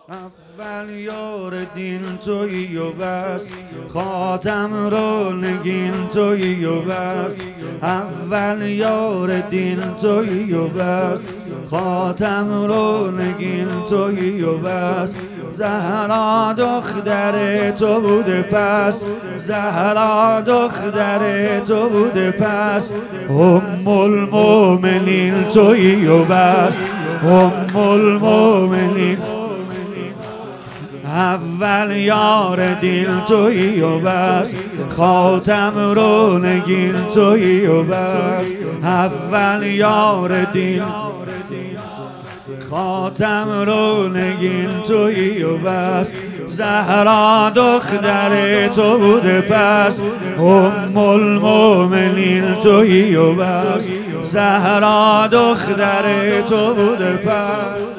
اول یار دین تویی و بس، خاتم رو نگین تویی و بس. اول یار دین تویی و بس، خاتم رو نگین تویی و بس. زهرا دختر تو بوده پس، زهرا دختر تو بوده پس. ام المؤمنین تویی و بس، ام المؤمنین. اول یار دین تویی و بس، خاتم رو نگین تویی و بس. اول یار دین، خاتم رو نگین تویی و بس. زهرا دختر تو بوده پس، ام المؤمنین تویی و بس. زهرا دختر تو بوده پس.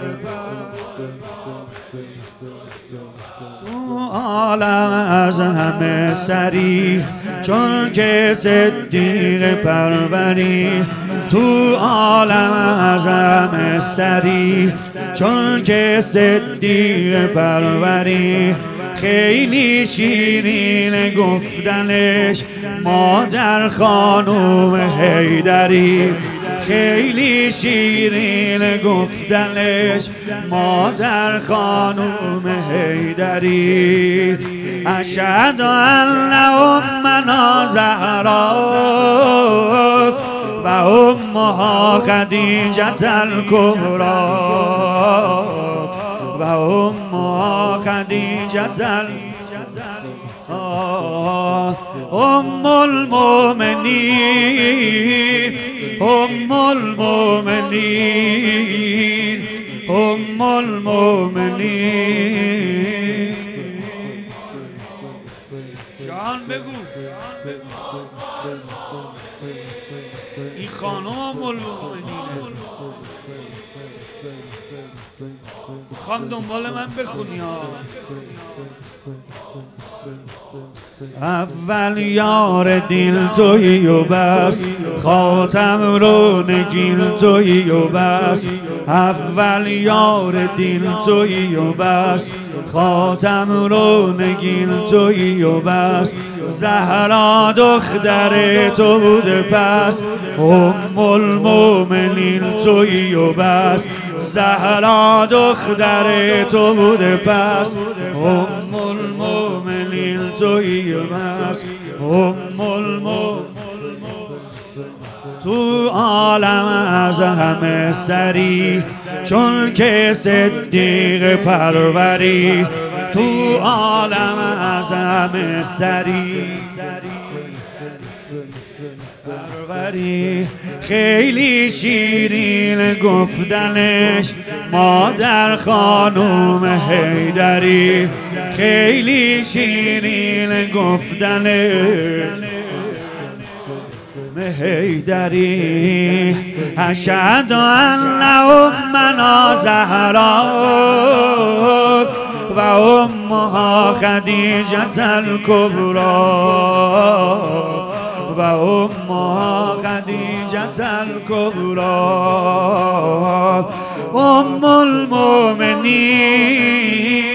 تو عالم از همه سری، چون که صدیق پروری. تو عالم از همه سری، چون که صدیق پروری. خیلی شیرین گفتنش مادر خانوم حیدری. خیلی شیرین گفتنش مادر خانوم حیدری. اشهد ان امنا زهرا و امها خدیجة الکبری و امها خدیجة ام المؤمنین، ام المؤمنین، ام المؤمنین. جان بگو این خانم ام المؤمنینه. میخوام دنبال من بخونی ها. اول یار دین تویی و بس، خاتم رو نگین تویی و بس. اول یار دین تویی و بس، خاتم رو نگین تویی و بس. زهرا دختر تو بوده پس، ام المؤمنین تویی و بس. زهرا دختر تو بوده پس، ام المؤمنین تویی و بس. ام المؤمنین. تو عالم از همه سری، چون که صدیق پروری. تو عالم از همه سری پروری. خیلی شیرین گفتنش مادر خانوم حیدری. خیلی شیرین گفتنش حیدری. اشهد ان امنا زهرا و امها خدیجة الکبری و امها خدیجة الکبری. ام المؤمنین.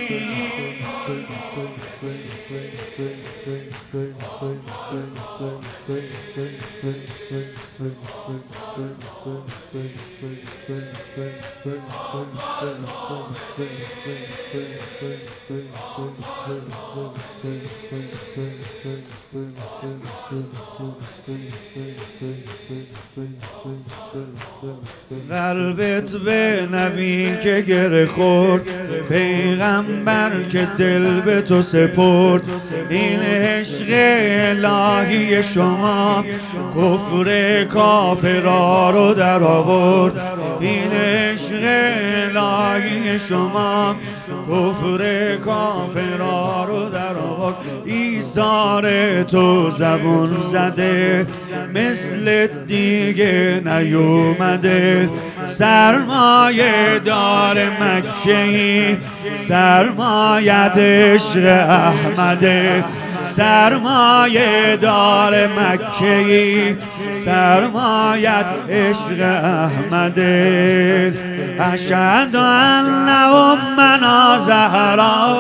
قلبت به نبی که گره خورد، پیغمبر که دل به تو سپرد. این عشق الهی شما کفر کافرا رو در آورد. این عشق الهی شما کفر کافرا رو در آورد. ایثار تو زبون زده، مثل دیگه نیومده. سرمایه دار مکه‌ای، سرمایت عشق احمده. سرمایه دار مکه‌ای، سرمایت عشق احمده. اشهد ان امنا زهرا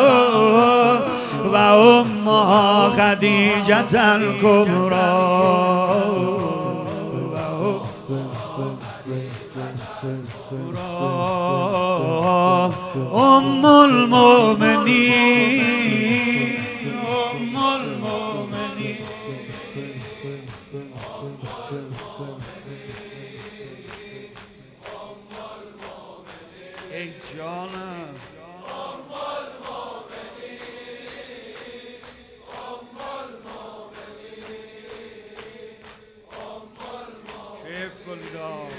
و امها خدیجة الکبری ام المؤمنین ام المؤمنین ای جانم کیف کنید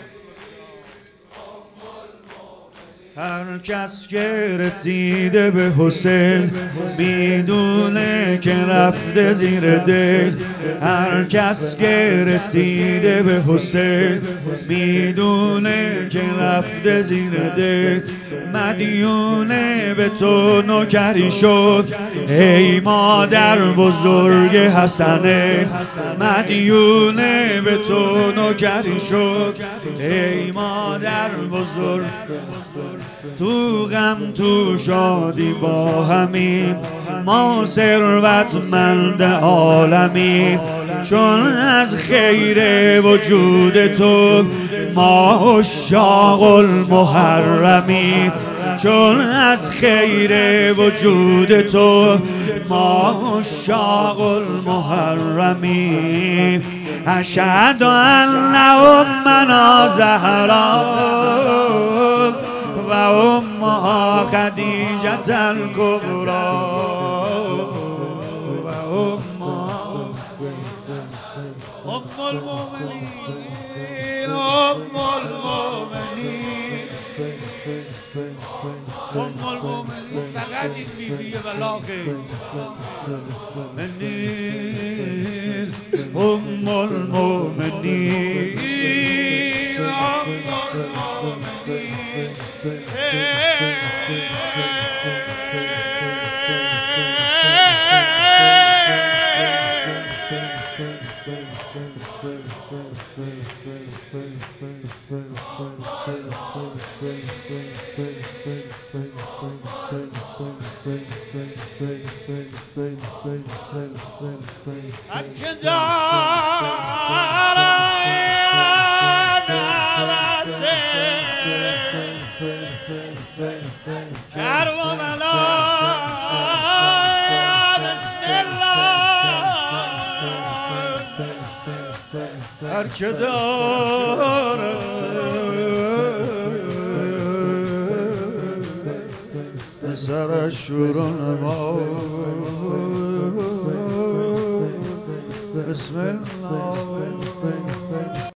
هر کس که رسیده به حسین میدونه که رفته زیر دل هر کس که رسیده به حسین میدونه که رفته زیر دل مدیونه به تو نوکری شد ای مادر بزرگ حسنه مدیونه به تو نوکری شد ای مادر بزرگ تو غم تو شادی با همین ما ثروتمند عالمیم چون از خیر وجود تو ما عشاق المحرمیم چون از خیر وجود تو ما عشاق المحرمیم اشهد ان امنا زهرا و امها خدیجة الکبری و امها ام المؤمنین ام المؤمنین ام المؤمنین فقط این بیبیه و لاغه ام المؤمنین ام المؤمنین هر که داره سرش شروع نما بسم الله